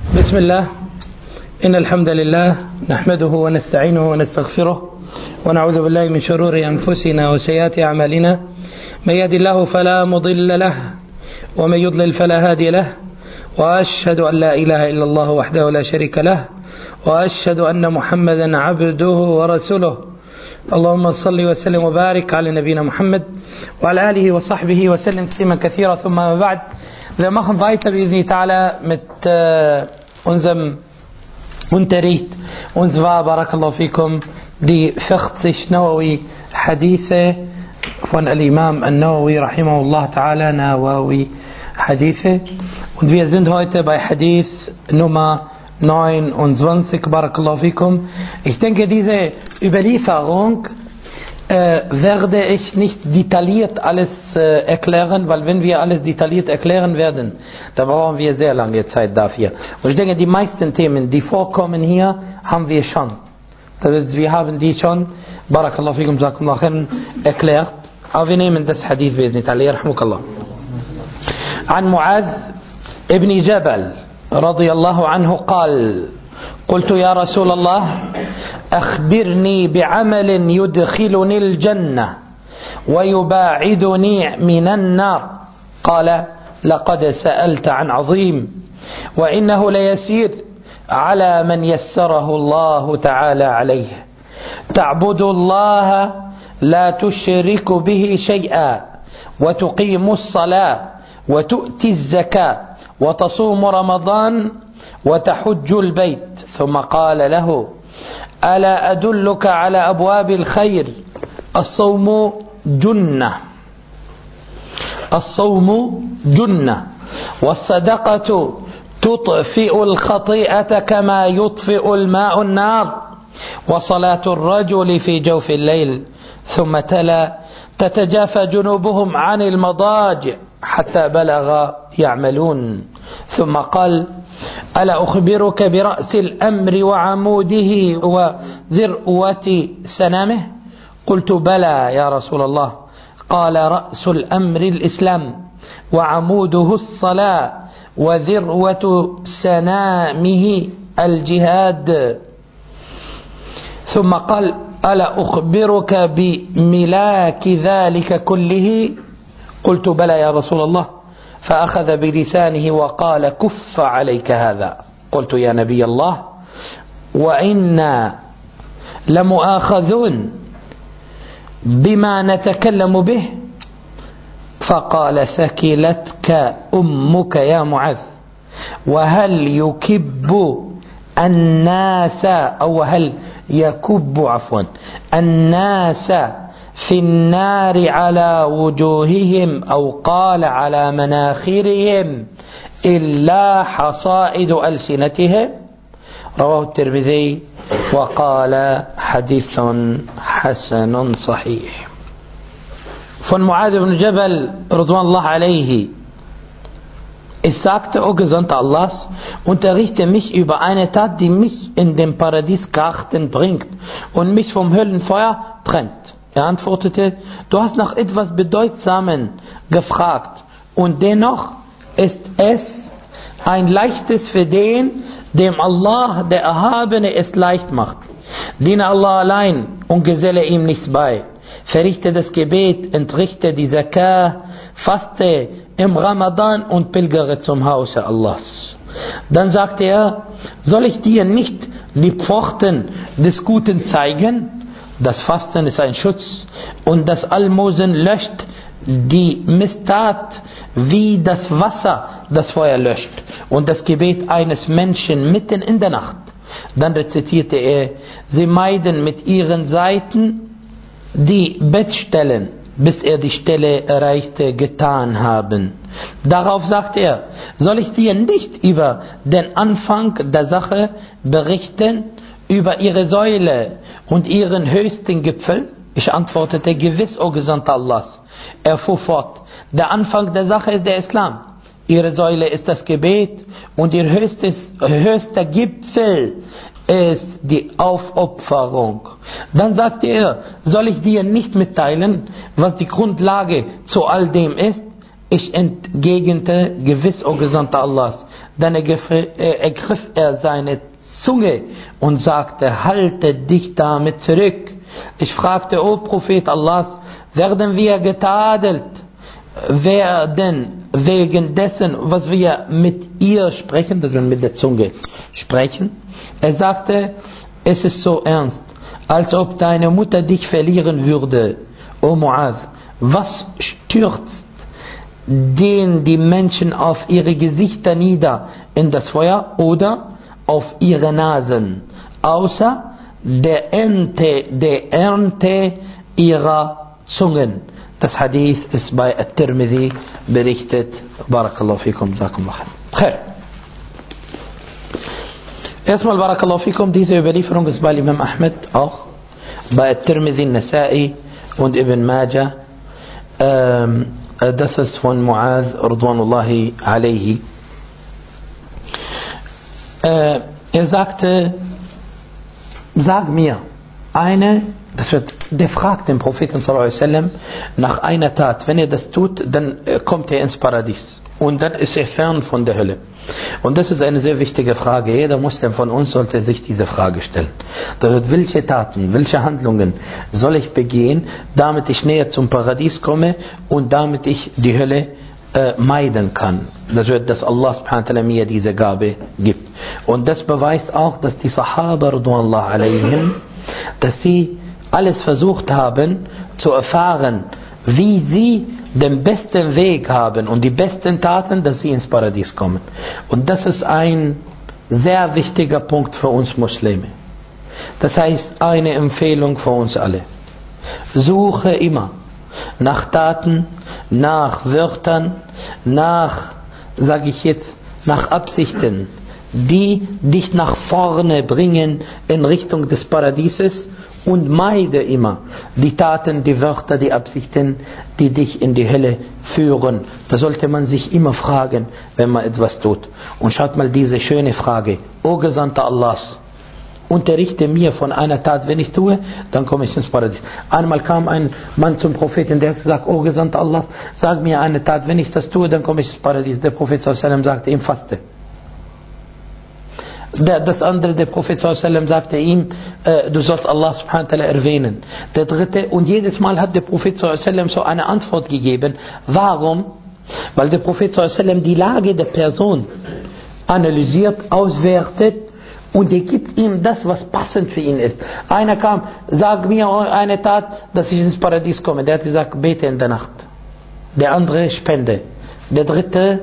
بسم الله. إن الحمد لله نحمده ونستعينه ونستغفره ونعوذ بالله من شرور أنفسنا وسيئات أعمالنا. من يهد الله فلا مضل له ومن يضلل فلا هادي له، وأشهد أن لا إله إلا الله وحده لا شريك له، وأشهد أن محمدا عبده ورسوله. اللهم صل وسلم وبارك على نبينا Muhammad وعلى آله وصحبه وسلم تسليما كثيرا. ثم ما بعد. Wir machen weiter بإذن تعالى mit unserem Unterricht, und zwar Barakallahu fikum die 40 Nawawi Hadithe von Al-Imam An-Nawawi Rahimahullah Ta'ala, Nawawi Hadithe, und wir sind heute bei Hadith Nummer 29. Barakallahu fikum. Ich denke, diese Überlieferung werde ich nicht detailliert alles erklären, weil wenn wir alles detailliert erklären werden, dann brauchen wir sehr lange Zeit dafür. Und ich denke, die meisten Themen, die vorkommen hier, haben wir schon. Wir haben die schon, Barakallahu fikum, Jazakumullah khairan, erklärt. Aber wir nehmen das Hadith بإذن الله. يرحمك الله. عن معاذ ابن جبل رضي الله عنه قال: قلت يا رسول الله أخبرني بعمل يدخلني الجنة ويباعدني من النار. قال: لقد سألت عن عظيم، وإنه ليسير على من يسره الله تعالى عليه. تعبد الله لا تشرك به شيئا، وتقيم الصلاة، وتؤتي الزكاة، وتصوم رمضان، وتحج البيت. ثم قال له: ألا أدلك على أبواب الخير؟ الصوم جنة، الصوم جنة، والصدقة تطفئ الخطيئة كما يطفئ الماء النار، وصلاة الرجل في جوف الليل. ثم تلا: تتجافى جنوبهم عن المضاجع حتى بلغ يعملون. ثم قال: ألا أخبرك برأس الأمر وعموده وذروة سنامه؟ قلت: بلى يا رسول الله. قال: رأس الأمر الإسلام، وعموده الصلاة، وذروة سنامه الجهاد. ثم قال: ألا أخبرك بملاك ذلك كله؟ قلت: بلى يا رسول الله. فأخذ بلسانه وقال: كف عليك هذا. قلت: يا نبي الله، وإنا لمؤاخذون بما نتكلم به. فقال: ثكلتك أمك يا معاذ. وهل يكب الناس، أو هل يكب عفوا الناس في النار على وجوههم، أو قال على مناخرهم، إلا حصائد ألسنتهم؟ رواه الترمذي وقال: حديث حسن صحيح. Von Muad ibn Jabal Radwanullah alayhi: Ich sagte: O Gesandter Allahs, unterrichte mich über eine Tat, die mich in den Paradiesgarten bringt und mich vom Höllenfeuer trennt. Er antwortete: Du hast nach etwas Bedeutsamen gefragt, und dennoch ist es ein leichtes für den, dem Allah, der Erhabene, es leicht macht. Diene Allah allein und geselle ihm nichts bei. Verrichte das Gebet, entrichte die Zakah, faste im Ramadan und pilgere zum Hause Allahs. Dann sagte er: Soll ich dir nicht die Pforten des Guten zeigen? Das Fasten ist ein Schutz, und das Almosen löscht die Misstat, wie das Wasser das Feuer löscht, und das Gebet eines Menschen mitten in der Nacht. Dann rezitierte er: Sie meiden mit ihren Seiten die Bettstellen, bis er die Stelle erreichte, getan haben. Darauf sagte er: Soll ich dir nicht über den Anfang der Sache berichten, über ihre Säule und ihren höchsten Gipfel? Ich antwortete: Gewiss, o Gesandter Allahs. Er fuhr fort: Der Anfang der Sache ist der Islam, ihre Säule ist das Gebet, und ihr höchster Gipfel ist die Aufopferung. Dann sagte er: Soll ich dir nicht mitteilen, was die Grundlage zu all dem ist? Ich entgegnete: Gewiss, o Gesandter Allahs, Dann ergriff er seine Zunge und sagte, halte dich damit zurück. Ich fragte, o Prophet Allahs, werden wir getadelt, wegen dessen, was wir mit ihr sprechen, das wir mit der Zunge sprechen? Er sagte, es ist so ernst, als ob deine Mutter dich verlieren würde, o Mu'adh. Was stürzt die Menschen auf ihre Gesichter nieder in das Feuer oder auf ihre Nasen, außer der Ernte ihrer Zungen? Das Hadith ist bei At-Tirmidhi berichtet. Barakallahu fikum, jazakumullah khair. Erstmal Barakallahu fikum, diese Überlieferung ist bei Imam Ahmed auch, bei At-Tirmidhi, Nasa'i und Ibn Majah. Das ist von Mu'adh Ridwanullahi alayhi. Er sagte, sag mir der fragt den Propheten sallallahu alaihi wasallam nach einer Tat. Wenn er das tut, dann kommt er ins Paradies und dann ist er fern von der Hölle. Und das ist eine sehr wichtige Frage. Jeder Muslim von uns sollte sich diese Frage stellen. Welche Taten, welche Handlungen soll ich begehen, damit ich näher zum Paradies komme und damit ich die Hölle meiden kann? Dass Allah subhanahu wa ta'ala mir diese Gabe gibt. Und das beweist auch, dass die Sahaba radhiyallahu alayhim, dass sie alles versucht haben zu erfahren, wie sie den besten Weg haben und die besten Taten, dass sie ins Paradies kommen. Und das ist ein sehr wichtiger Punkt für uns Muslime. Das heißt, eine Empfehlung für uns alle. Suche immer nach Taten, nach Wörtern, nach Absichten, die dich nach vorne bringen in Richtung des Paradieses, und meide immer die Taten, die Wörter, die Absichten, die dich in die Hölle führen. Da sollte man sich immer fragen, wenn man etwas tut. Und schaut mal diese schöne Frage: O Gesandter Allahs, unterrichte mir von einer Tat, wenn ich tue, dann komme ich ins Paradies. Einmal kam ein Mann zum Propheten, der hat gesagt, O Gesandter Allahs, sag mir eine Tat, wenn ich das tue, dann komme ich ins Paradies. Der Prophet sallallahu alaihi wasallam sagte ihm, faste. Das andere, der Prophet sallallahu alaihi wasallam sagte ihm, du sollst Allah subhanahu wa ta'ala erwähnen. Der dritte, und jedes Mal hat der Prophet sallallahu alaihi wasallam so eine Antwort gegeben. Warum? Weil der Prophet sallallahu alaihi wasallam die Lage der Person analysiert, auswertet und er gibt ihm das, was passend für ihn ist. Einer kam, sag mir eine Tat, dass ich ins Paradies komme. Der hat gesagt, bete in der Nacht. Der andere, spende. Der dritte,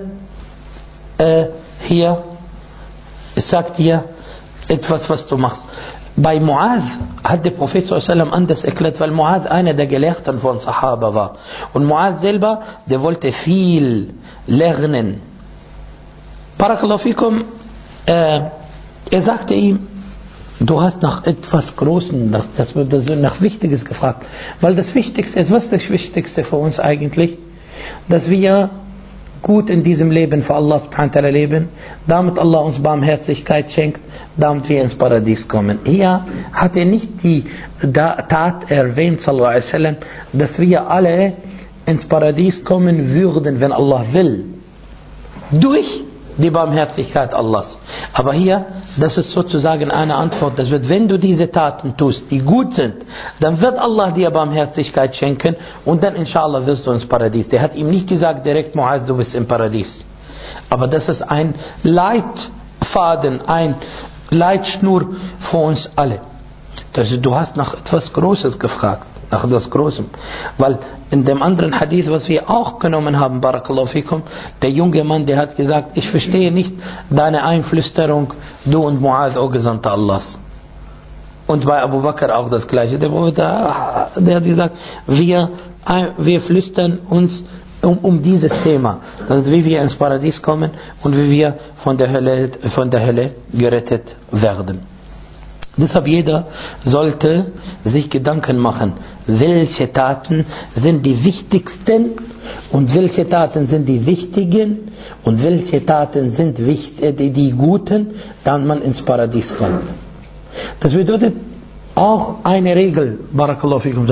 es sagt dir etwas, was du machst. Bei Mu'adh hat der Prophet sallallahu anders erklärt, weil Mu'adh einer der Gelehrten von Sahaba war. Und Mu'adh selber, der wollte viel lernen. Barakallahu fikum, er sagte ihm, du hast nach etwas Großem, nach Wichtiges gefragt. Weil das Wichtigste ist, was ist das Wichtigste für uns eigentlich? Dass wir gut in diesem Leben für Allah subhanahu wa ta'ala leben, damit Allah uns Barmherzigkeit schenkt, damit wir ins Paradies kommen. Hier hat er nicht die Tat erwähnt, sallallahu alaihi wasallam, dass wir alle ins Paradies kommen würden, wenn Allah will. Durch die Barmherzigkeit Allahs. Aber hier, das ist sozusagen eine Antwort, das wird, wenn du diese Taten tust, die gut sind, dann wird Allah dir Barmherzigkeit schenken und dann inshallah wirst du ins Paradies. Der hat ihm nicht gesagt direkt, Mu'adh, du bist im Paradies. Aber das ist ein Leitfaden, ein Leitschnur für uns alle. Du hast nach etwas Großes gefragt, nach etwas Großem. Weil in dem anderen Hadith, was wir auch genommen haben, Barakallahu fikum, der junge Mann, der hat gesagt, ich verstehe nicht deine Einflüsterung, du und Mu'adh, o Gesandter Allahs. Und bei Abu Bakr auch das Gleiche. Der hat gesagt, wir flüstern uns um dieses Thema, also wie wir ins Paradies kommen und wie wir von der Hölle gerettet werden. Deshalb jeder sollte sich Gedanken machen, welche Taten sind die wichtigsten und welche Taten sind die wichtigen und welche Taten sind die guten, dann man ins Paradies kommt. Das bedeutet auch eine Regel, Barakallahu fikum,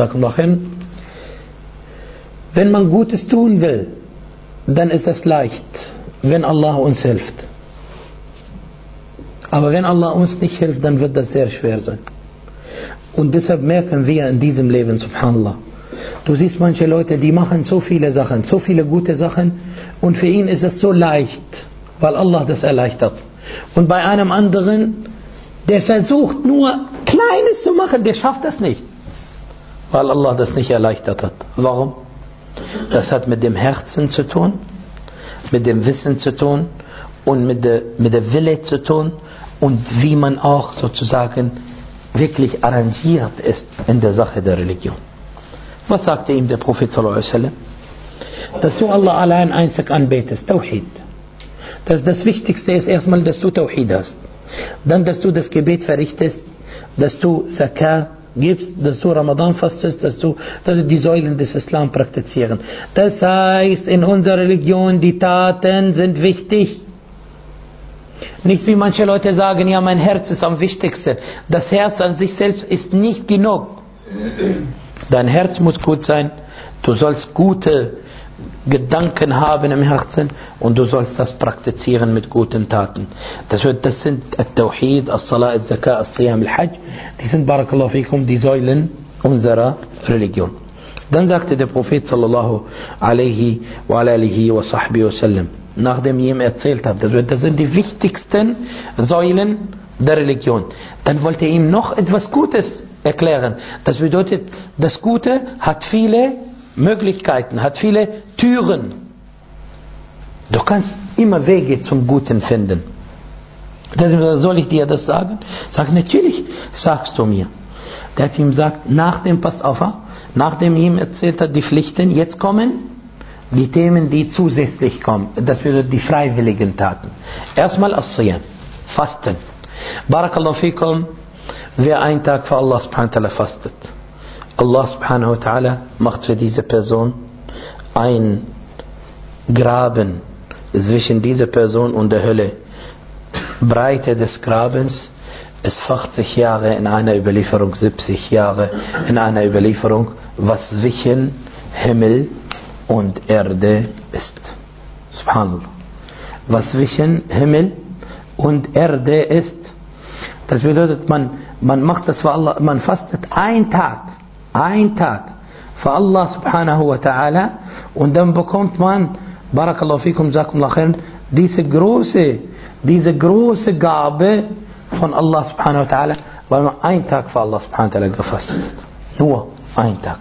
wenn man Gutes tun will, dann ist es leicht, wenn Allah uns hilft. Aber wenn Allah uns nicht hilft, dann wird das sehr schwer sein. Und deshalb merken wir in diesem Leben, subhanallah, du siehst manche Leute, die machen so viele Sachen, so viele gute Sachen, und für ihn ist es so leicht, weil Allah das erleichtert. Und bei einem anderen, der versucht nur Kleines zu machen, der schafft das nicht, weil Allah das nicht erleichtert hat. Warum? Das hat mit dem Herzen zu tun, mit dem Wissen zu tun und mit der Wille zu tun und wie man auch sozusagen wirklich arrangiert ist in der Sache der Religion. Was sagte ihm der Prophet sallallahu alaihi wasallam? Dass du Allah allein einzig anbetest, Tawhid. Das Wichtigste ist erstmal, dass du Tawhid hast. Dann, dass du das Gebet verrichtest, dass du Zakah gibst, dass du Ramadan fastest, dass du die Säulen des Islam praktizieren. Das heißt, in unserer Religion, die Taten sind wichtig. Nicht wie manche Leute sagen, ja, mein Herz ist am wichtigsten. Das Herz an sich selbst ist nicht genug. Dein Herz muss gut sein. Du sollst gute Gedanken haben im Herzen und du sollst das praktizieren mit guten Taten. Das sind Al-Tawhid, Al-Salah, Al-Zakah, Al-Siyam, Al-Hajj. Die sind, Barakallahu fikum, die Säulen unserer Religion. Dann sagte der Prophet sallallahu alaihi wa alihi wa sahbihi wa sallam, nachdem ich ihm erzählt habe, das sind die wichtigsten Säulen der Religion. Dann wollte er ihm noch etwas Gutes erklären. Das bedeutet, das Gute hat viele Möglichkeiten, hat viele Türen. Du kannst immer Wege zum Guten finden. Soll ich dir das sagen? Sag, natürlich sagst du mir. Der hat ihm gesagt, nachdem ihm erzählt hat, die Pflichten, jetzt kommen die Themen, die zusätzlich kommen. Das bedeutet die freiwilligen Taten. Erstmal As-Siyam, Fasten. Barakallahu fikum, wer einen Tag für Allah subhanahu wa ta'ala fastet, Allah subhanahu wa ta'ala macht für diese Person ein Graben zwischen dieser Person und der Hölle. Breite des Grabens ist 40 Jahre, in einer Überlieferung 70 Jahre, in einer Überlieferung, was zwischen Himmel und Erde ist. Subhanallah. Was zwischen Himmel und Erde ist, das bedeutet, man macht das für Allah, man fastet einen Tag für Allah subhanahu wa ta'ala und dann bekommt man, Barakallahu fikum, Jazakumullah khairan, diese große Gabe von Allah subhanahu wa ta'ala, weil man einen Tag für Allah subhanahu wa ta'ala gefastet hat. Nur einen Tag.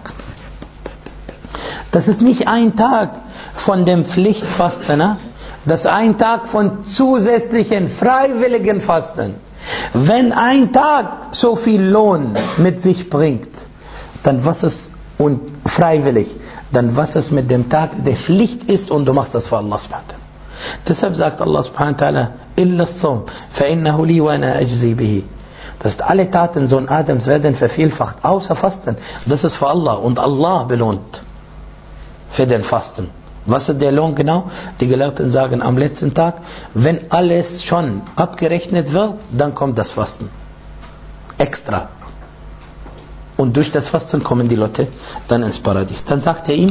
Das ist nicht ein Tag von dem Pflichtfasten, ne? Das ist ein Tag von zusätzlichen freiwilligen Fasten. Wenn ein Tag so viel Lohn mit sich bringt, dann was es und freiwillig, dann was es mit dem Tag der Pflicht ist und du machst das für Allah subhanahu wa ta'ala. Deshalb sagt Allah subhanahu wa ta'ala, illa as-sawm fa innahu li wa ana ajzi bihi. Das heißt, alle Taten Sohn Adams werden vervielfacht, außer Fasten. Das ist für Allah und Allah belohnt für den Fasten. Was ist der Lohn genau? Die Gelehrten sagen, am letzten Tag, wenn alles schon abgerechnet wird, dann kommt das Fasten. Extra. Und durch das Fasten kommen die Leute dann ins Paradies. Dann sagt er ihm,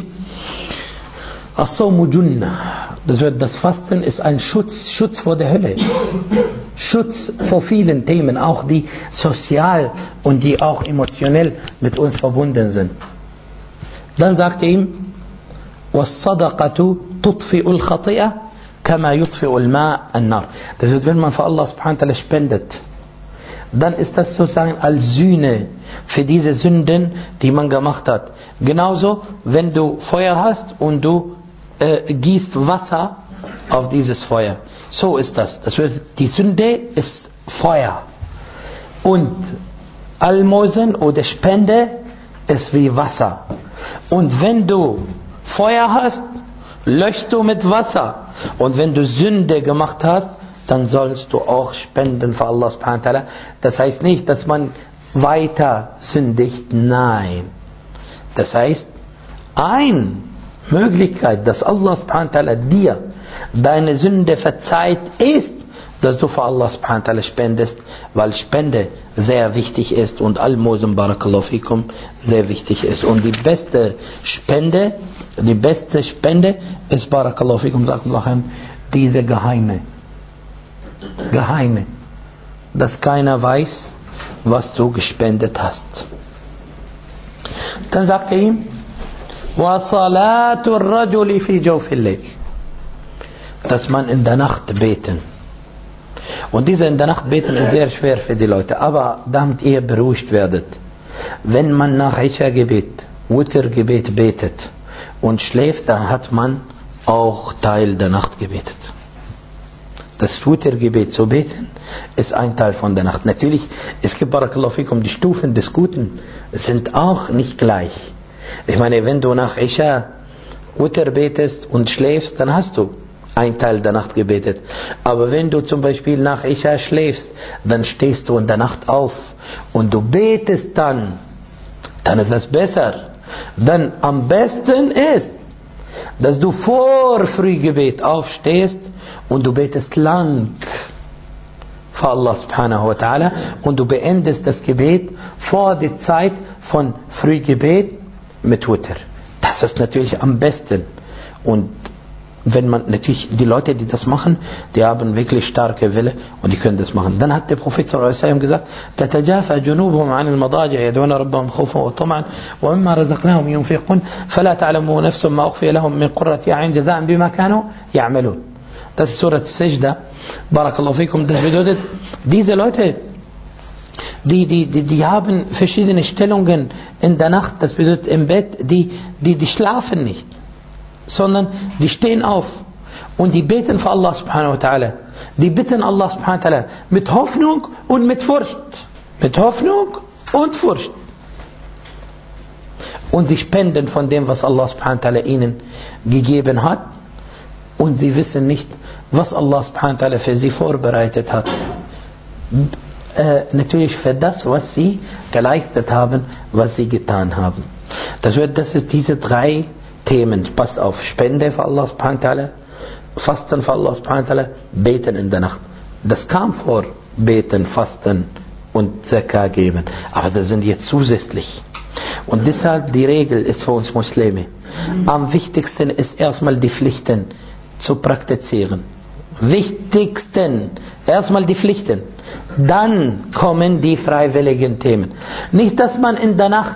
As-Sawmu Junnah. Das Fasten ist ein Schutz vor der Hölle. Schutz vor vielen Themen, auch die sozial und die auch emotionell mit uns verbunden sind. Dann sagt er ihm, وَالصَّدَقَةُ تُطْفِئُ الْخَطِئَةَ كَمَا يُطْفِئُ الْمَاءَ النَّارَ. Das heißt, wenn man für Allah subhanahu wa ta'ala spendet, dann ist das sozusagen als Sühne für diese Sünden, die man gemacht hat. Genauso, wenn du Feuer hast und du gießt Wasser auf dieses Feuer. So ist das. Das heißt, die Sünde ist Feuer. Und Almosen oder Spende ist wie Wasser. Und wenn du Feuer hast, löschst du mit Wasser. Und wenn du Sünde gemacht hast, dann sollst du auch spenden für Allah subhanahu wa ta'ala. Das heißt nicht, dass man weiter sündigt. Nein. Das heißt, eine Möglichkeit, dass Allah subhanahu wa ta'ala dir deine Sünde verzeiht, ist, dass du für Allah subhanahu wa ta'ala spendest, weil Spende sehr wichtig ist und Almosen, Barakallahu fikum, sehr wichtig ist. Und die beste Spende ist, Barakallahu fikum, diese Geheime. dass keiner weiß, was du gespendet hast. Dann sagt er ihm, وَصَلَاةُ الرَّجُلِ فِي جَوْفِ اللَّيْلِ, dass man in der Nacht beten. Und diese in der Nacht beten ist sehr schwer für die Leute, aber damit ihr beruhigt werdet. Wenn man nach Isha-Gebet, Witr-Gebet betet und schläft, dann hat man auch Teil der Nacht gebetet. Das Witr-Gebet zu beten ist ein Teil von der Nacht. Natürlich, es gibt, Barakallahu fikum, die Stufen des Guten sind auch nicht gleich. Ich meine, wenn du nach Isha Witr betest und schläfst, dann hast du ein Teil der Nacht gebetet. Aber wenn du zum Beispiel nach Isha schläfst, dann stehst du in der Nacht auf und du betest dann ist es besser. Dann am besten ist, dass du vor Frühgebet aufstehst und du betest lang für Allah subhanahu wa ta'ala und du beendest das Gebet vor der Zeit von Frühgebet mit Witr. Das ist natürlich am besten. Und wenn man natürlich, die Leute, die das machen, die haben wirklich starke Wille und die können das machen. Dann hat der Prophet sallallahu alaihi wasallam gesagt, تتجافى جنوبهم عن المضاجع يدعون ربهم خوفا وطمعا ومما رزقناهم ينفقون فلا تعلم نفس ما أخفي لهم من قرة أعين جزاء بما كانوا يعملون. Das ist Surat Sajda. Barakallahu fikum. Das bedeutet, diese Leute, die haben verschiedene Stellungen in der Nacht. Das bedeutet im Bett, die schlafen nicht, sondern die stehen auf und die beten für Allah subhanahu wa ta'ala. Die bitten Allah subhanahu wa ta'ala mit Hoffnung und mit Furcht. Mit Hoffnung und Furcht. Und sie spenden von dem, was Allah subhanahu wa ta'ala ihnen gegeben hat. Und sie wissen nicht, was Allah subhanahu wa ta'ala für sie vorbereitet hat. Natürlich für das, was sie geleistet haben, was sie getan haben. Das ist diese 3 Themen. Passt auf. Spende für Allah subhanahu wa ta'ala, Fasten für Allah subhanahu wa ta'ala, Beten in der Nacht. Das kam vor, Beten, Fasten und Zakah geben. Aber das sind jetzt zusätzlich. Und deshalb die Regel ist für uns Muslime. Am wichtigsten ist erstmal die Pflichten zu praktizieren. Wichtigsten. Erstmal die Pflichten. Dann kommen die freiwilligen Themen. Nicht, dass man in der Nacht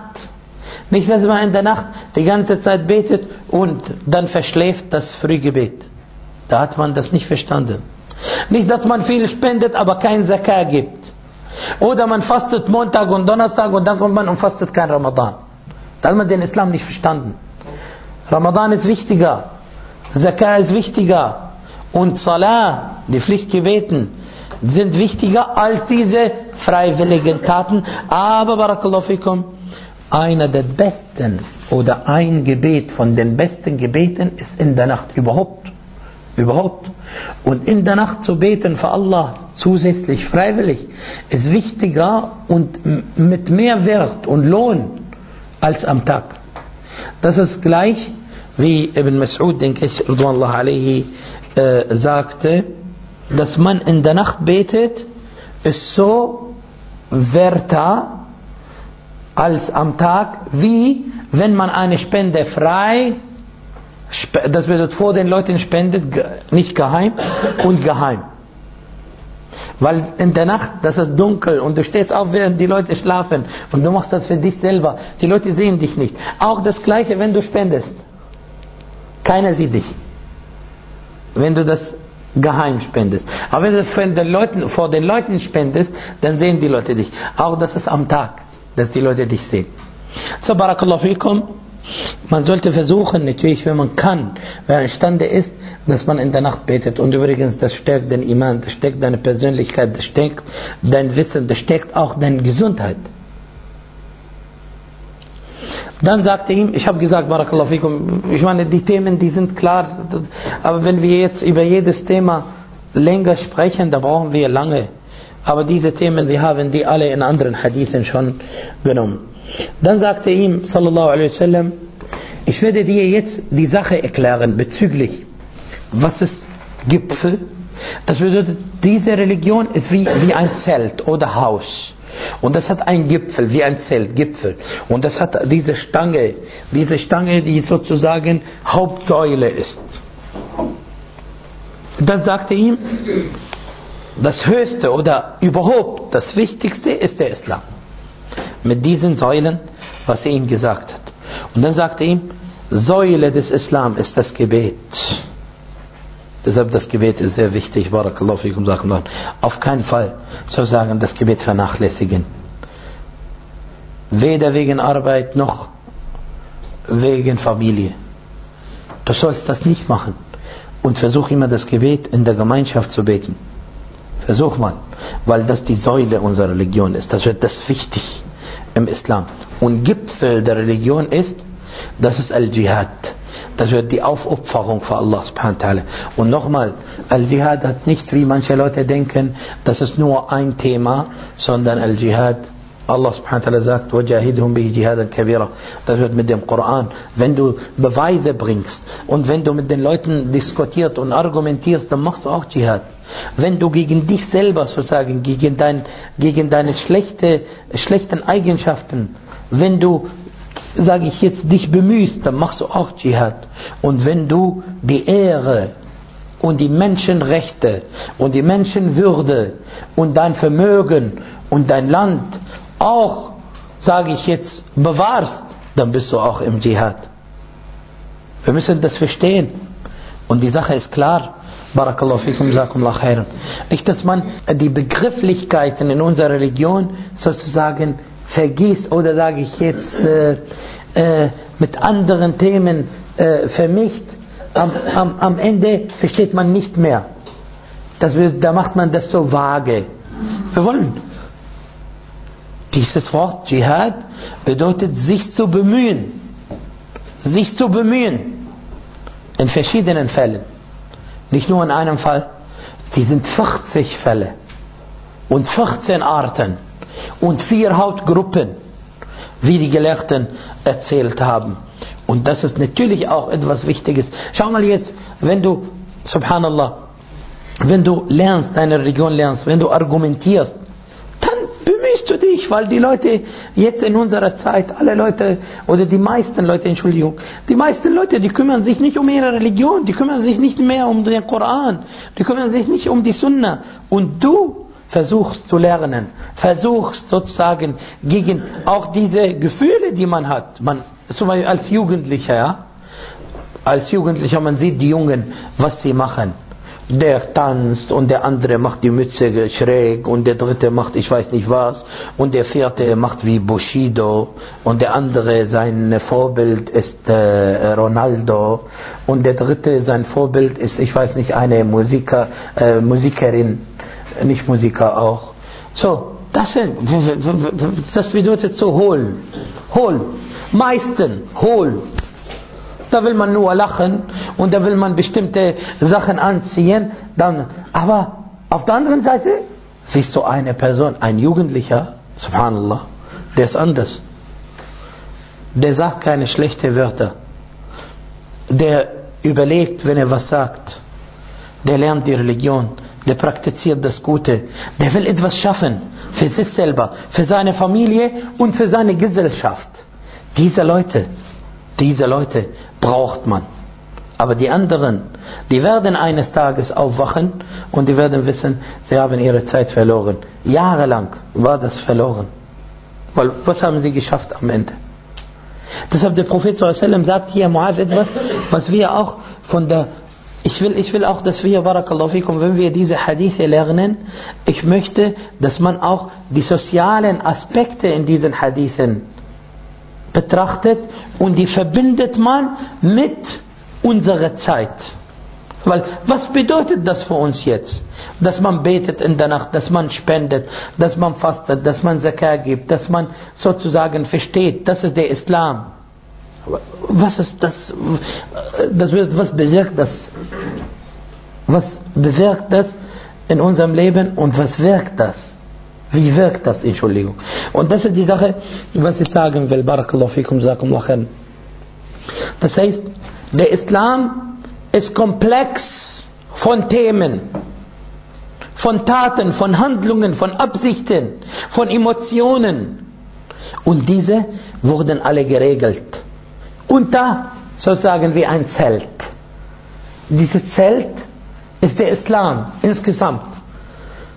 die ganze Zeit betet und dann verschläft das Frühgebet. Da hat man das nicht verstanden. Nicht, dass man viel spendet, aber kein Zakah gibt. Oder man fastet Montag und Donnerstag und dann kommt man und fastet kein Ramadan. Da hat man den Islam nicht verstanden. Ramadan ist wichtiger. Zakah ist wichtiger. Und Salah, die Pflichtgebeten, sind wichtiger als diese freiwilligen Taten. Aber Barakallahu fikum, einer der besten oder ein Gebet von den besten Gebeten ist in der Nacht überhaupt. Und in der Nacht zu beten für Allah zusätzlich freiwillig ist wichtiger und mit mehr Wert und Lohn als am Tag. Das ist gleich wie Ibn Mas'ud, denke ich, Ridwanullah alayhi, sagte, dass man in der Nacht betet, ist so werter als am Tag, wie wenn man eine Spende frei, das bedeutet vor den Leuten spendet, nicht geheim und geheim. Weil in der Nacht, das ist dunkel und du stehst auf, während die Leute schlafen und du machst das für dich selber. Die Leute sehen dich nicht. Auch das Gleiche, wenn du spendest. Keiner sieht dich. Wenn du das geheim spendest. Aber wenn du vor den Leuten spendest, dann sehen die Leute dich. Auch das ist am Tag, dass die Leute dich sehen. So, Barakallahu fikum. Man sollte versuchen, natürlich, wenn man kann, wer imstande ist, dass man in der Nacht betet. Und übrigens, das stärkt den Iman, das stärkt deine Persönlichkeit, das stärkt dein Wissen, das stärkt auch deine Gesundheit. Dann sagte ihm, ich habe gesagt, Barakallahu fikum, ich meine, die Themen, die sind klar, aber wenn wir jetzt über jedes Thema länger sprechen, da brauchen wir lange. Aber diese Themen, wir haben die alle in anderen Hadithen schon genommen. Dann sagte ihm, sallallahu alaihi wasallam, ich werde dir jetzt die Sache erklären bezüglich, was ist Gipfel. Das bedeutet, diese Religion ist wie ein Zelt oder Haus. Und das hat einen Gipfel, wie ein Zelt, Gipfel. Und das hat diese Stange, die sozusagen Hauptsäule ist. Dann sagte ihm, das Höchste oder überhaupt das Wichtigste ist der Islam. Mit diesen Säulen, was er ihm gesagt hat. Und dann sagte er ihm, Säule des Islam ist das Gebet. Deshalb das Gebet ist sehr wichtig. Barakallahu fikum, Sachen. Auf keinen Fall zu sagen, das Gebet vernachlässigen. Weder wegen Arbeit noch wegen Familie. Du sollst das nicht machen. Und versuch immer das Gebet in der Gemeinschaft zu beten. Versuch mal. Weil das die Säule unserer Religion ist. Das wird das wichtig im Islam. Und Gipfel der Religion ist, das ist Al-Jihad. Das wird die Aufopferung für Allah subhanahu wa ta'ala. Und nochmal, Al-Jihad hat nicht, wie manche Leute denken, das ist nur ein Thema, sondern Al-Jihad, Allah subhanahu wa ta'ala sagt, وَجَاهِدْهُمْ بِهِ جِهَادًا كَبِيرًا. Das wird mit dem Koran. Wenn du Beweise bringst und wenn du mit den Leuten diskutierst und argumentierst, dann machst du auch Jihad. Wenn du gegen dich selber sozusagen, gegen deine schlechten Eigenschaften, wenn du, sage ich jetzt, dich bemühst, dann machst du auch Dschihad. Und wenn du die Ehre und die Menschenrechte und die Menschenwürde und dein Vermögen und dein Land auch, sage ich jetzt, bewahrst, dann bist du auch im Dschihad. Wir müssen das verstehen. Und die Sache ist klar. Barakallahu fikum, jazakumullahu khairan. Nicht, dass man die Begrifflichkeiten in unserer Religion sozusagen vergisst oder, sage ich jetzt, mit anderen Themen vermischt. Am Ende versteht man nicht mehr. Da macht man das so vage. Wir wollen. Dieses Wort Dschihad bedeutet sich zu bemühen. Sich zu bemühen. In verschiedenen Fällen. Nicht nur in einem Fall. Die sind 40 Fälle. Und 14 Arten. Und 4 Hautgruppen, wie die Gelehrten erzählt haben. Und das ist natürlich auch etwas Wichtiges. Schau mal jetzt, wenn du, subhanallah, wenn du lernst, deine Religion lernst, wenn du argumentierst, dann bemühst du dich, weil die Leute jetzt in unserer Zeit, alle Leute, oder die meisten Leute, Entschuldigung, die meisten Leute, die kümmern sich nicht um ihre Religion, die kümmern sich nicht mehr um den Koran, die kümmern sich nicht um die Sunna. Und du versuchst zu lernen, versuchst sozusagen gegen auch diese Gefühle, die man hat. Man, zum Beispiel als Jugendlicher, ja, als Jugendlicher, man sieht die Jungen, was sie machen. Der tanzt und der andere macht die Mütze schräg und der dritte macht ich weiß nicht was und der vierte macht wie Bushido und der andere, sein Vorbild ist Ronaldo und der dritte, sein Vorbild ist ich weiß nicht, eine Musikerin, nicht Musiker auch. So, das bedeutet so hohl. Meisten hohl. Da will man nur lachen und da will man bestimmte Sachen anziehen. Aber auf der anderen Seite siehst du eine Person, ein Jugendlicher, subhanallah, der ist anders. Der sagt keine schlechten Wörter. Der überlegt, wenn er was sagt. Der lernt die Religion. Der praktiziert das Gute. Der will etwas schaffen. Für sich selber, für seine Familie und für seine Gesellschaft. Diese Leute braucht man. Aber die anderen, die werden eines Tages aufwachen und die werden wissen, sie haben ihre Zeit verloren. Jahrelang war das verloren. Weil was haben sie geschafft am Ende? Deshalb der Prophet ﷺ sagt hier Mu'adh etwas, was wir auch von der... Ich will auch, dass wir, barakallahu fikum, wenn wir diese Hadithe lernen, ich möchte, dass man auch die sozialen Aspekte in diesen Hadithen betrachtet und die verbindet man mit unserer Zeit. Weil, was bedeutet das für uns jetzt? Dass man betet in der Nacht, dass man spendet, dass man fastet, dass man Zakah gibt, dass man sozusagen versteht, das ist der Islam. Was ist das? Was bewirkt das? Was bewirkt das in unserem Leben und was wirkt das? Wie wirkt das? Entschuldigung. Und das ist die Sache, was ich sagen will. Barakallahu fikum, jazakumullahu khairan. Das heißt, der Islam ist komplex von Themen, von Taten, von Handlungen, von Absichten, von Emotionen. Und diese wurden alle geregelt. Unter, sozusagen wie ein Zelt. Dieses Zelt ist der Islam insgesamt.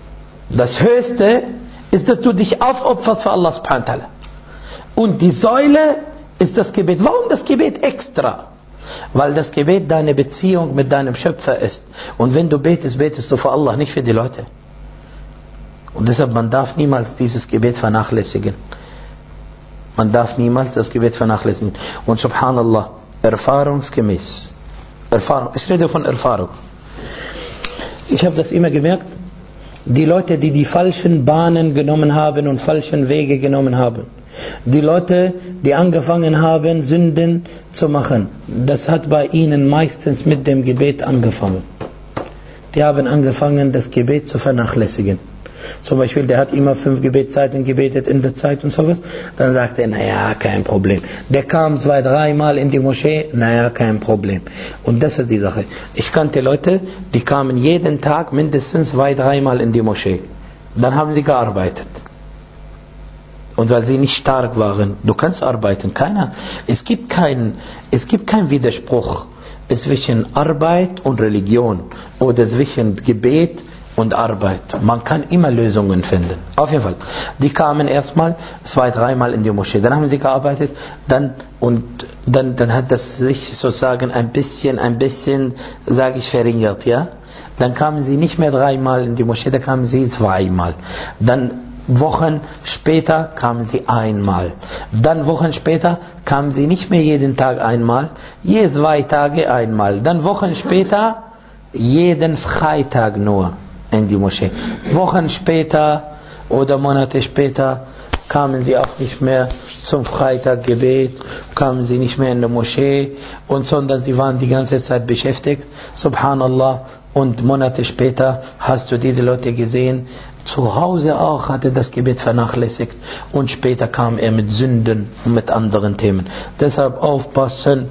Das Höchste ist, dass du dich aufopferst für Allah subhanahu wa ta'ala. Und die Säule ist das Gebet. Warum das Gebet extra? Weil das Gebet deine Beziehung mit deinem Schöpfer ist. Und wenn du betest, betest du für Allah, nicht für die Leute. Und deshalb, man darf niemals dieses Gebet vernachlässigen. Man darf niemals das Gebet vernachlässigen. Und subhanallah, erfahrungsgemäß, ich rede von Erfahrung. Ich habe das immer gemerkt, die Leute, die die falschen Bahnen genommen haben und falschen Wege genommen haben, die Leute, die angefangen haben, Sünden zu machen, das hat bei ihnen meistens mit dem Gebet angefangen. Die haben angefangen, das Gebet zu vernachlässigen. Zum Beispiel, der hat immer 5 Gebetszeiten gebetet in der Zeit und sowas. Dann sagt er, naja, kein Problem. Der kam 2-3 Mal in die Moschee, naja, kein Problem. Und das ist die Sache. Ich kannte Leute, die kamen jeden Tag mindestens 2-3 Mal in die Moschee. Dann haben sie gearbeitet. Und weil sie nicht stark waren, du kannst arbeiten, keiner. Es gibt keinen Widerspruch zwischen Arbeit und Religion oder zwischen Gebet und Arbeit. Man kann immer Lösungen finden. Auf jeden Fall. Die kamen erstmal 2-3 Mal in die Moschee. Dann haben sie gearbeitet. Dann hat das sich sozusagen ein bisschen, sage ich, verringert. Ja? Dann kamen sie nicht mehr 3 Mal in die Moschee, da kamen sie 2 Mal. Dann Wochen später kamen sie 1 Mal. Dann Wochen später kamen sie nicht mehr jeden Tag 1 Mal, je 2 Tage 1 Mal. Dann Wochen später jeden Freitag nur in die Moschee. Wochen später oder Monate später kamen sie auch nicht mehr zum Freitaggebet, kamen sie nicht mehr in die Moschee, sondern sie waren die ganze Zeit beschäftigt. Subhanallah. Und Monate später hast du diese Leute gesehen, zu Hause auch hat er das Gebet vernachlässigt und später kam er mit Sünden und mit anderen Themen. Deshalb aufpassen.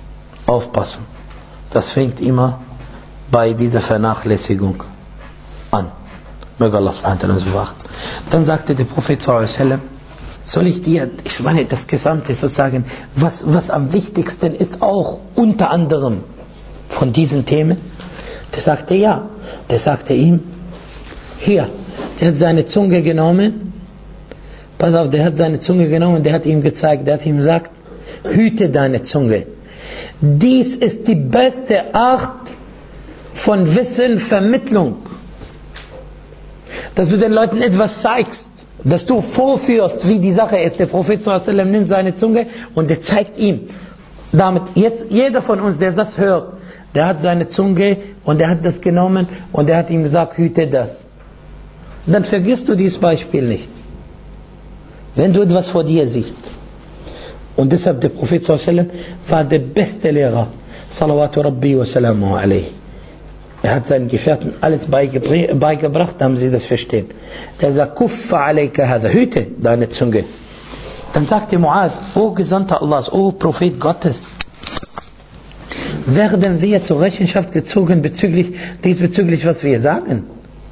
Das fängt immer bei dieser Vernachlässigung an. Möge Allah subhanahu wa ta'ala uns bewahren. Dann sagte der Prophet sallallahu alaihi wasallam, soll ich dir, ich meine das Gesamte sozusagen, was am wichtigsten ist, auch unter anderem von diesen Themen? Der sagte ja. Der sagte ihm, hier, der hat seine Zunge genommen, pass auf, der hat seine Zunge genommen, der hat ihm gezeigt, der hat ihm gesagt, hüte deine Zunge. Dies ist die beste Art von Wissenvermittlung. Dass du den Leuten etwas zeigst, dass du vorführst, wie die Sache ist. Der Prophet sallallahu alaihi wasallam nimmt seine Zunge und der zeigt ihm. Damit jetzt jeder von uns, der das hört, der hat seine Zunge und der hat das genommen und der hat ihm gesagt, hüte das. Dann vergisst du dieses Beispiel nicht. Wenn du etwas vor dir siehst. Und deshalb der Prophet sallallahu alaihi wasallam war der beste Lehrer. Salawatu Rabbi wa salamu alayhi. Er hat seinen Gefährten alles beigebracht, damit sie das verstehen. Er sagt, kuffa alayka hadha, hüte deine Zunge. Dann sagte Muaz, O Gesandter Allahs, O Prophet Gottes, werden wir zur Rechenschaft gezogen diesbezüglich, was wir sagen?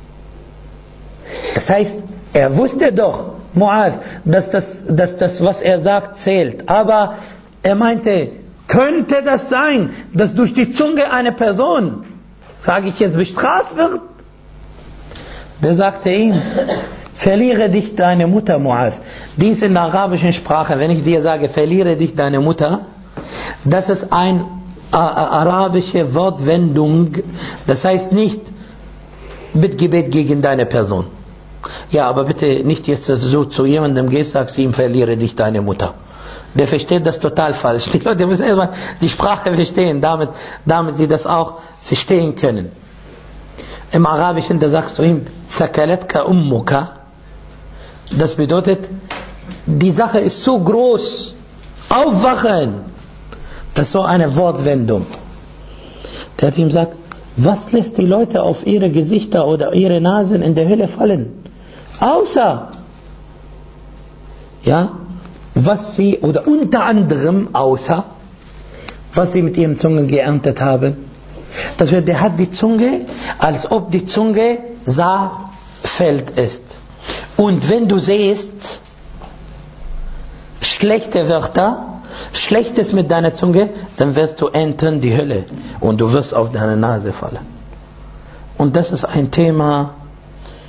Das heißt, er wusste doch, Muaz, dass das, was er sagt, zählt. Aber er meinte, könnte das sein, dass durch die Zunge eine Person, sage ich jetzt, bestraft wird? Der sagte ihm, verliere dich deine Mutter, Muaz. Dies in der arabischen Sprache, wenn ich dir sage, verliere dich deine Mutter, das ist eine arabische Wortwendung, das heißt nicht mit Gebet gegen deine Person. Ja, aber bitte nicht jetzt, dass du zu jemandem gehst, sagst ihm, verliere dich deine Mutter. Der versteht das total falsch. Die Leute müssen erstmal die Sprache verstehen, damit sie das auch verstehen können. Im Arabischen, da sagst du ihm, Sakalatka ummuka. Das bedeutet, die Sache ist so groß. Aufwachen. Das ist so eine Wortwendung. Der hat ihm gesagt, was lässt die Leute auf ihre Gesichter oder ihre Nasen in der Hölle fallen? Außer, ja, was sie, oder unter anderem außer, was sie mit ihren Zungen geerntet haben. Das heißt, der hat die Zunge, als ob die Zunge Saarfeld ist. Und wenn du siehst, schlechte Wörter, Schlechtes mit deiner Zunge, dann wirst du ernten die Hölle und du wirst auf deine Nase fallen. Und das ist ein Thema,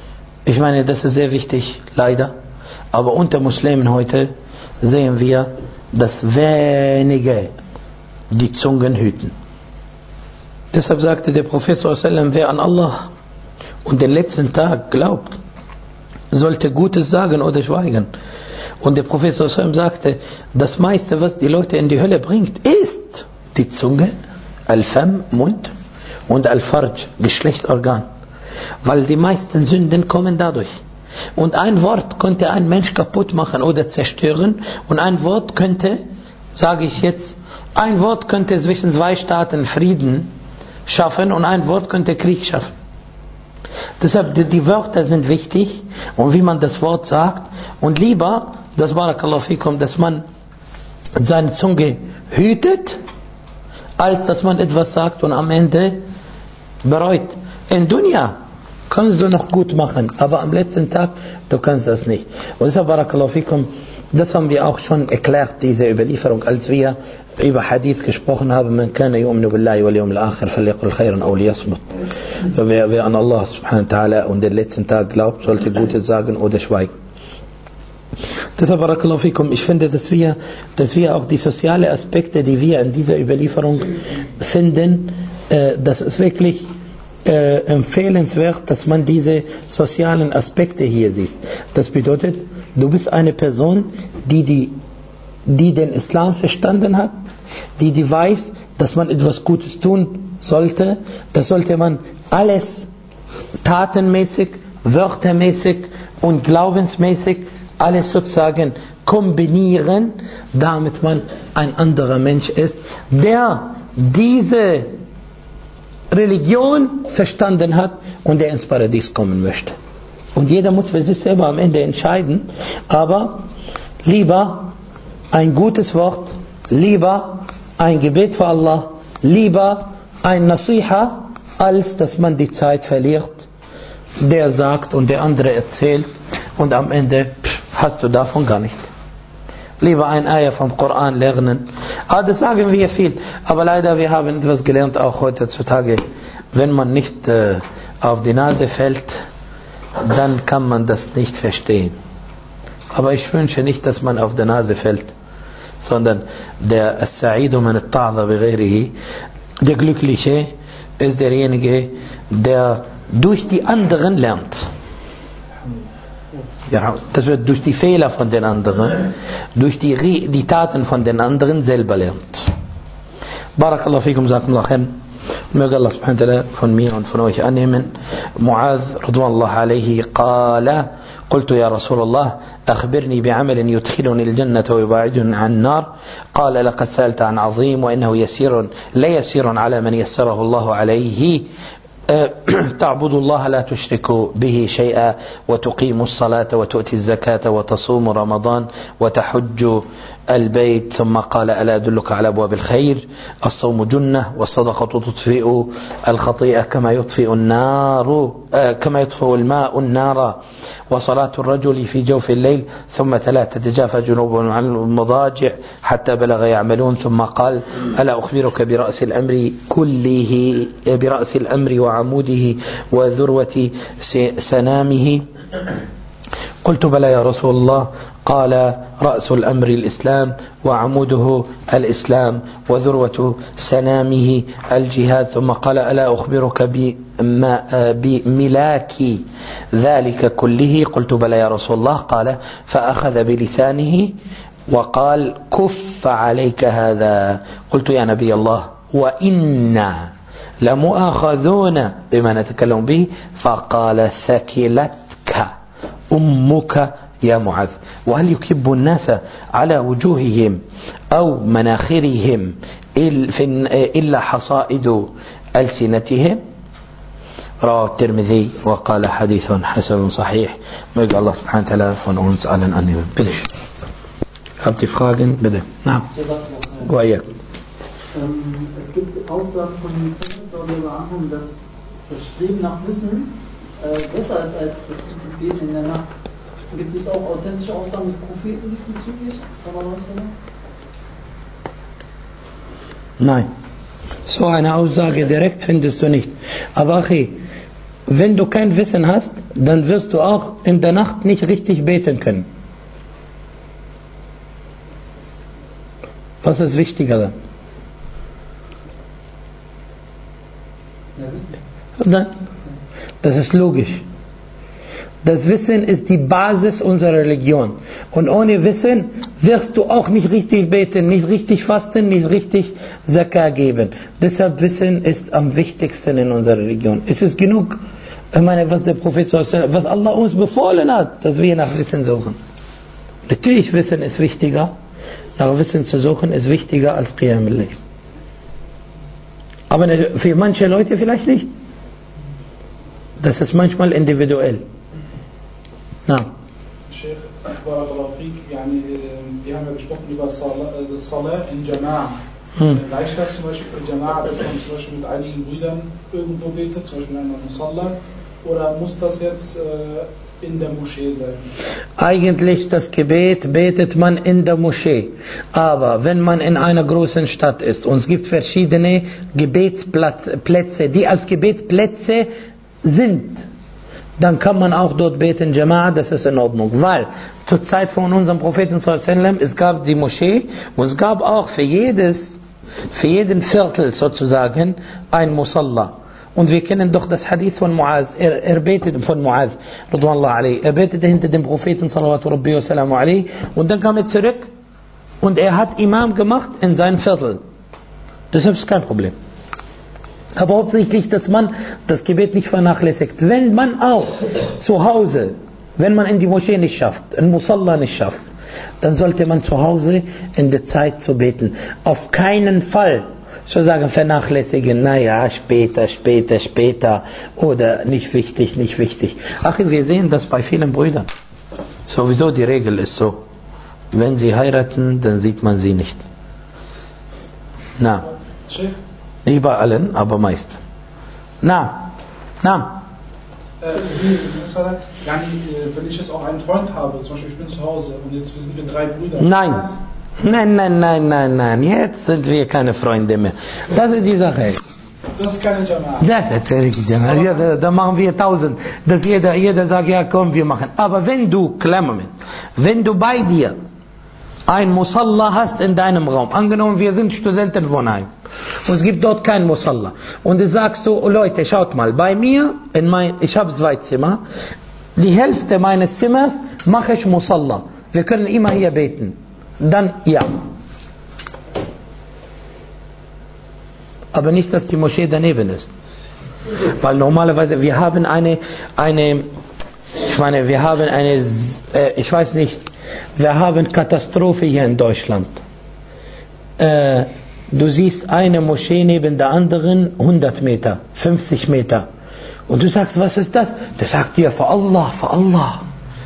Ich meine, das ist sehr wichtig, leider. Aber unter Muslimen heute sehen wir, dass wenige die Zungen hüten. Deshalb sagte der Prophet ﷺ, wer an Allah und den letzten Tag glaubt, sollte Gutes sagen oder schweigen. Und der Prophet ﷺ sagte, das meiste, was die Leute in die Hölle bringt, ist die Zunge, Al-Fam, Mund, und Al-Farj, Geschlechtsorgan. Weil die meisten Sünden kommen dadurch. Und ein Wort könnte einen Mensch kaputt machen oder zerstören. Und ein Wort könnte, sage ich jetzt, ein Wort könnte zwischen zwei Staaten Frieden schaffen und ein Wort könnte Krieg schaffen. Deshalb, die Wörter sind wichtig und wie man das Wort sagt. Und lieber, das Barakallahu fikum, dass man seine Zunge hütet, als dass man etwas sagt und am Ende bereut. In Dunya kannst du noch gut machen, aber am letzten Tag, du kannst das nicht. Und deshalb, Barakallahu fikum, das haben wir auch schon erklärt, diese Überlieferung, als wir über Hadith gesprochen haben, man kana yu'minu billahi wal yawmil akhir falyaqul khayran aw liyasmut. Wer an Allah subhanahu wa ta'ala und den letzten Tag glaubt, sollte Gutes sagen oder schweigen. Deshalb, Barakallahu fikum, ich finde, dass wir auch die sozialen Aspekte, die wir in dieser Überlieferung finden, das ist wirklich empfehlenswert, dass man diese sozialen Aspekte hier sieht. Das bedeutet, du bist eine Person, die den Islam verstanden hat, die weiß, dass man etwas Gutes tun sollte. Das sollte man alles tatenmäßig, wörtermäßig und glaubensmäßig alles sozusagen kombinieren, damit man ein anderer Mensch ist, der diese Religion verstanden hat und der ins Paradies kommen möchte. Und jeder muss für sich selber am Ende entscheiden, aber lieber ein gutes Wort, lieber ein Gebet für Allah, lieber ein Nasiha, als dass man die Zeit verliert, der sagt und der andere erzählt und am Ende hast du davon gar nichts. Lieber ein Ayah vom Koran lernen. Das sagen wir viel. Aber leider, wir haben etwas gelernt, auch heutzutage. Wenn man nicht auf die Nase fällt, dann kann man das nicht verstehen. Aber ich wünsche nicht, dass man auf die Nase fällt, sondern der As-Sa'idu man at-Ta'adha bi-ghayrihi, der Glückliche ist derjenige, der durch die anderen lernt. Ja, das wird durch die Fehler von den anderen, durch die Taten von den anderen selber lernt. Barakallahu fikum, Jazakumullah khair. Möge Allah subhanahu wa ta'ala von mir und von euch annehmen. Mu'adh radhiyallahu alayhi qala قلت يا رسول الله أخبرني بعمل يدخلني الجنة ويبعدني عن النار قال لقد سألت عن عظيم وإنه لا يسير على من يسره الله عليه تعبد الله لا تشرك به شيئا وتقيم الصلاة وتؤتي الزكاة وتصوم رمضان وتحج البيت ثم قال ألا أدلك على أبواب الخير الصوم جنة والصدقة تطفئ الخطيئة كما يطفئ الماء النار وصلاة الرجل في جوف الليل ثم تلا تتجافى جنوبهم عن المضاجع حتى بلغ يعملون ثم قال ألا أخبرك برأس الأمر كله برأس الأمر وعموده وذروة سنامه قلت بلى يا رسول الله قال رأس الأمر الإسلام وعموده الإسلام وذروة سنامه الجهاد ثم قال ألا أخبرك بملاك ذلك كله قلت بلى يا رسول الله قال فأخذ بلسانه وقال كف عليك هذا قلت يا نبي الله وإنا لمؤاخذون بما نتكلم به فقال ثكلتك أمك يا معاذ وهل يكب الناس على وجوههم أو مناخرهم إلا حصائد ألسنتهم رواه الترمذي وقال حديث حسن صحيح. Möge Allah subhanahu wa ta'ala von uns allen annehmen. Bitte. Habt ihr Fragen? Bitte. Na. Es gibt Aussagen von den Propheten, dass das Streben nach Wissen besser ist als das Beten in der Nacht. Gibt es auch authentische Aussagen des Propheten diesbezüglich? Nein. So eine Aussage direkt findest du nicht. Aber wenn du kein Wissen hast, dann wirst du auch in der Nacht nicht richtig beten können. Was ist wichtiger dann? Das ist logisch. Das Wissen ist die Basis unserer Religion. Und ohne Wissen wirst du auch nicht richtig beten, nicht richtig fasten, nicht richtig Zakah geben. Deshalb Wissen ist am wichtigsten in unserer Religion. Es ist genug, ich meine, was der Prophet was Allah uns befohlen hat, dass wir nach Wissen suchen. Natürlich Wissen ist wichtiger, nach Wissen zu suchen ist wichtiger als Qiyam al-Layl. Aber für manche Leute vielleicht nicht. Das ist manchmal individuell. Na. Sheikh, Barakallahu Fik, wir haben ja gesprochen über Salah in Jama'a. Reicht das zum Beispiel für Jama'a, dass man zum Beispiel mit einigen Brüdern irgendwo betet, zum Beispiel in einer Musalla, oder muss das jetzt in der Moschee sein? Eigentlich das Gebet betet man in der Moschee. Aber wenn man in einer großen Stadt ist und es gibt verschiedene Gebetsplätze, die als Gebetsplätze sind, dann kann man auch dort beten, Jama'a, das ist in Ordnung. Weil zur Zeit von unserem Propheten sallallahu, es gab die Moschee und es gab auch für jeden Viertel sozusagen ein Musalla. Und wir kennen doch das Hadith von Muaz. Er betete von Muaz, radwanallahu alayhi. Er betete hinter dem Propheten sallallahu rabbi wa salamu alayhi. Und dann kam er zurück und er hat Imam gemacht in seinem Viertel. Deshalb ist kein Problem. Aber hauptsächlich, dass man das Gebet nicht vernachlässigt. Wenn man auch zu Hause, wenn man in die Moschee nicht schafft, in Musalla nicht schafft, dann sollte man zu Hause in der Zeit zu beten. Auf keinen Fall sozusagen vernachlässigen, naja, später oder nicht wichtig. Ach, wir sehen das bei vielen Brüdern. Sowieso die Regel ist so. Wenn sie heiraten, dann sieht man sie nicht. Na. Nicht bei allen, aber meist. Na. Wenn ich jetzt auch einen Freund habe, zum Beispiel ich bin zu Hause und jetzt sind wir 3 Brüder. Nein. Jetzt sind wir keine Freunde mehr. Das ist die Sache. Das ist keine Jama'a. Ja, da machen wir 1000. Dass jeder sagt, ja komm, wir machen. Aber wenn du bei dir ein Musalla hast in deinem Raum, angenommen wir sind Studentenwohnheim und es gibt dort kein Musalla und du sagst so, oh Leute, schaut mal, bei mir, ich habe 2 Zimmer, die Hälfte meines Zimmers mache ich Musalla, wir können immer hier beten, dann ja. Aber nicht, dass die Moschee daneben ist, weil normalerweise wir haben wir haben Katastrophe hier in Deutschland. Du siehst eine Moschee neben der anderen 100 Meter, 50 Meter. Und du sagst, was ist das? Der sagt dir, für Allah.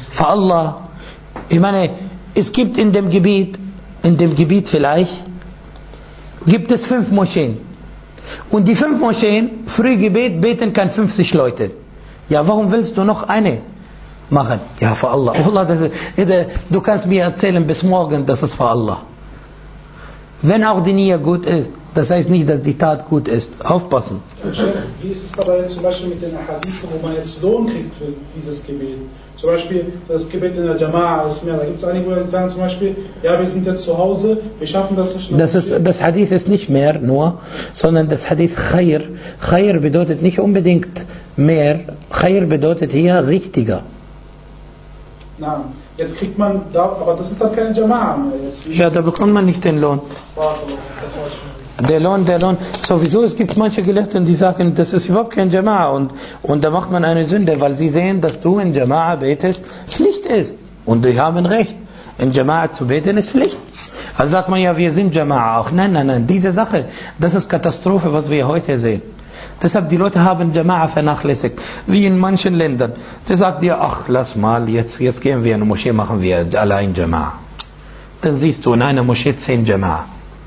Ich meine, es gibt in dem Gebiet vielleicht, gibt es 5 Moscheen. Und die 5 Moscheen, Frühgebet, beten kann 50 Leute. Ja, warum willst du noch eine machen? Ja, für Allah. Du kannst mir erzählen bis morgen, das ist für Allah. Wenn auch die Nia gut ist, das heißt nicht, dass die Tat gut ist. Aufpassen. Wie ist es dabei zum Beispiel mit den Hadithen, wo man jetzt Lohn kriegt für dieses Gebet? Zum Beispiel das Gebet in der Jama'a ist mehr. Da gibt es einige, die sagen zum Beispiel, ja, wir sind jetzt zu Hause, wir schaffen das nicht. Das Hadith ist nicht mehr nur, sondern das Hadith Khair. Khair bedeutet nicht unbedingt mehr. Khair bedeutet hier richtiger. Na, jetzt kriegt man da, aber das ist dann keine Jama'a mehr. Ja, da bekommt man nicht den Lohn. Der Lohn, sowieso, es gibt manche Gelehrten, die sagen, das ist überhaupt kein Jama'a und da macht man eine Sünde, weil sie sehen, dass du in Jama'a betest, Pflicht ist. Und die haben recht, in Jama'a zu beten ist Pflicht. Also sagt man ja, wir sind Jama'a auch. Nein, diese Sache, das ist Katastrophe, was wir heute sehen. Deshalb die Leute haben Jama'a vernachlässigt, wie in manchen Ländern. Der sagt dir, ach lass mal, jetzt gehen wir in eine Moschee, machen wir allein Jama'a. Dann siehst du in einer Moschee 10 Jama'a.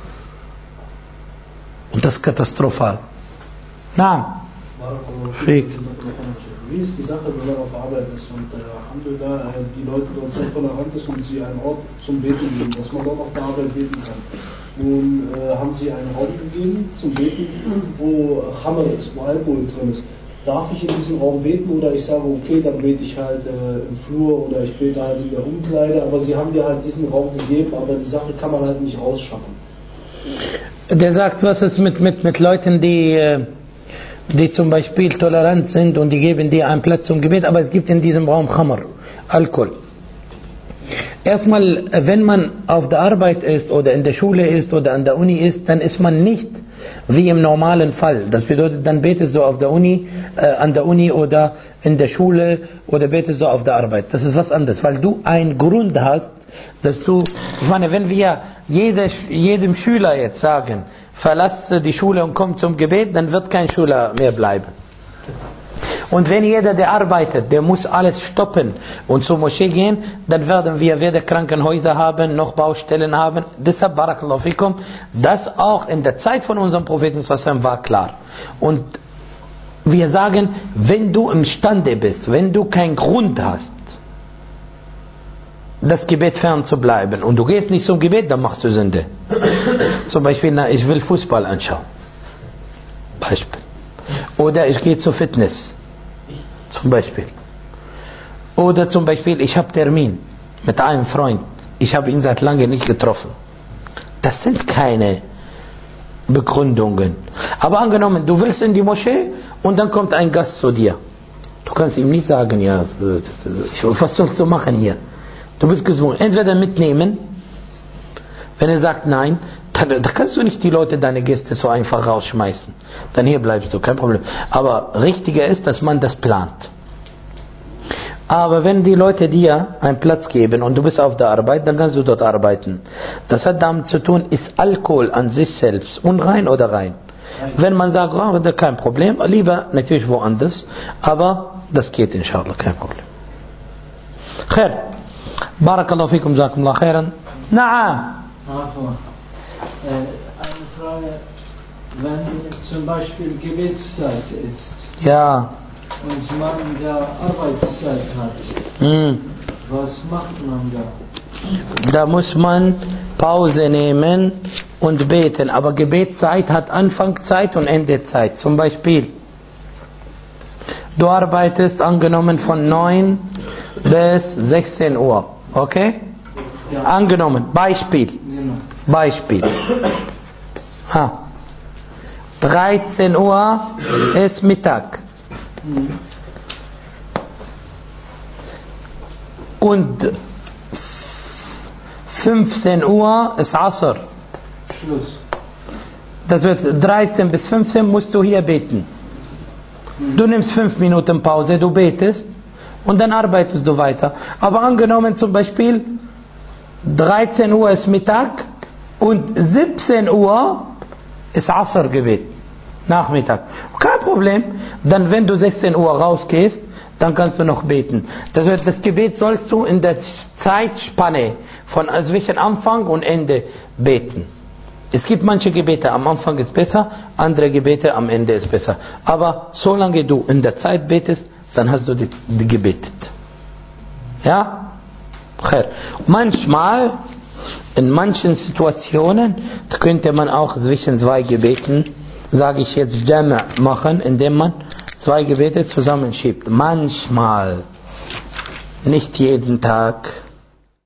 Und das ist katastrophal. Na, Wie ist die Sache, wenn man auf Arbeit ist und Alhamdulillah, die Leute dort sehr tolerant ist und sie einen Ort zum Beten geben, dass man dort auf der Arbeit beten kann. Nun haben sie einen Raum gegeben zum Beten, wo Khamr ist, wo Alkohol drin ist. darf ich in diesem Raum beten oder ich sage, okay, dann bete ich halt im Flur oder ich bete halt in der Umkleide, aber sie haben dir halt diesen Raum gegeben, aber die Sache kann man halt nicht rausschaffen. Der sagt, was ist mit Leuten, die zum Beispiel tolerant sind und die geben dir einen Platz zum Gebet, aber es gibt in diesem Raum Khamr, Alkohol. Erstmal, wenn man auf der Arbeit ist oder in der Schule ist oder an der Uni ist, dann ist man nicht wie im normalen Fall. Das bedeutet, dann betest du auf der Uni, an der Uni oder in der Schule oder betest du auf der Arbeit. Das ist was anderes, weil du einen Grund hast, dass du, ich meine, wenn wir jedem Schüler jetzt sagen, verlasse die Schule und komm zum Gebet, dann wird kein Schüler mehr bleiben. Und wenn jeder, der arbeitet, der muss alles stoppen und zur Moschee gehen, dann werden wir weder Krankenhäuser haben, noch Baustellen haben. Deshalb, Barakallahu fikum, das auch in der Zeit von unserem Propheten war klar. Und wir sagen, wenn du imstande bist, wenn du keinen Grund hast, das Gebet fern zu bleiben und du gehst nicht zum Gebet, dann machst du Sünde. Zum Beispiel, ich will Fußball anschauen. Beispiel. Oder ich gehe zur Fitness. Zum Beispiel. Oder zum Beispiel, ich habe Termin mit einem Freund. Ich habe ihn seit langem nicht getroffen. Das sind keine Begründungen. Aber angenommen, du willst in die Moschee und dann kommt ein Gast zu dir. Du kannst ihm nicht sagen, ja, was sollst du machen hier? Du bist gezwungen. Entweder mitnehmen, wenn er sagt nein, dann kannst du nicht die Leute, deine Gäste so einfach rausschmeißen. Dann hier bleibst du, kein Problem. Aber richtiger ist, dass man das plant. Aber wenn die Leute dir einen Platz geben und du bist auf der Arbeit, dann kannst du dort arbeiten. Das hat damit zu tun, ist Alkohol an sich selbst unrein oder rein? Wenn man sagt, oh, kein Problem, lieber natürlich woanders, aber das geht inshallah, kein Problem. Khair. Barakallahu fikum, jazakumullah khairan. Na'am. Eine Frage, wenn zum Beispiel Gebetszeit ist, Ja. und man ja Arbeitszeit hat, was macht man da? Da muss man Pause nehmen und beten. Aber Gebetszeit hat Anfangszeit und Endezeit. Zum Beispiel, du arbeitest angenommen von 9 bis 16 Uhr. Okay? Ja. Angenommen, Beispiel. Genau. Beispiel. 13 Uhr ist Mittag. Und 15 Uhr ist Asr. Schluss. Das wird 13 bis 15 musst du hier beten. Du nimmst 5 Minuten Pause, du betest und dann arbeitest du weiter. Aber angenommen zum Beispiel 13 Uhr ist Mittag und 17 Uhr ist Asr-Gebet. Nachmittag. Kein Problem. Dann wenn du 16 Uhr rausgehst, dann kannst du noch beten. Das heißt, das Gebet sollst du in der Zeitspanne von zwischen Anfang und Ende beten. Es gibt manche Gebete, am Anfang ist besser, andere Gebete am Ende ist besser. Aber solange du in der Zeit betest, dann hast du die gebetet. Ja? Manchmal, in manchen Situationen, könnte man auch zwischen 2 Gebeten, sage ich jetzt, Jama' machen, indem man 2 Gebete zusammenschiebt. Manchmal, nicht jeden Tag.